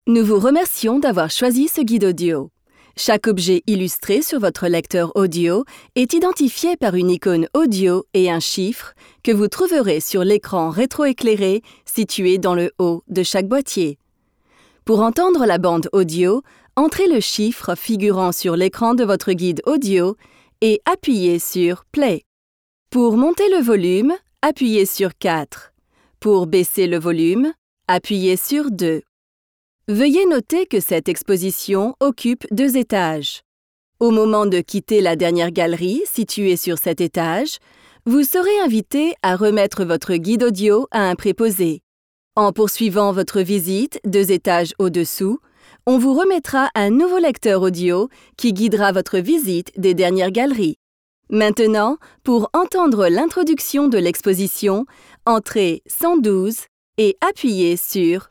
Nous vous remercions d'avoir choisi ce guide audio. Chaque objet illustré sur votre lecteur audio est identifié par une icône audio et un chiffre que vous trouverez sur l'écran rétroéclairé situé dans le haut de chaque boîtier. Pour entendre la bande audio, entrez le chiffre figurant sur l'écran de votre guide audio et appuyez sur « Play ». Pour monter le volume, appuyez sur 4. Pour baisser le volume, appuyez sur 2. Veuillez noter que cette exposition occupe 2 étages. Au moment de quitter la dernière galerie située sur cet étage, vous serez invité à remettre votre guide audio à un préposé. En poursuivant votre visite 2 étages au-dessous, on vous remettra un nouveau lecteur audio qui guidera votre visite des dernières galeries. Maintenant, pour entendre l'introduction de l'exposition, entrez 112 et appuyez sur « Play ».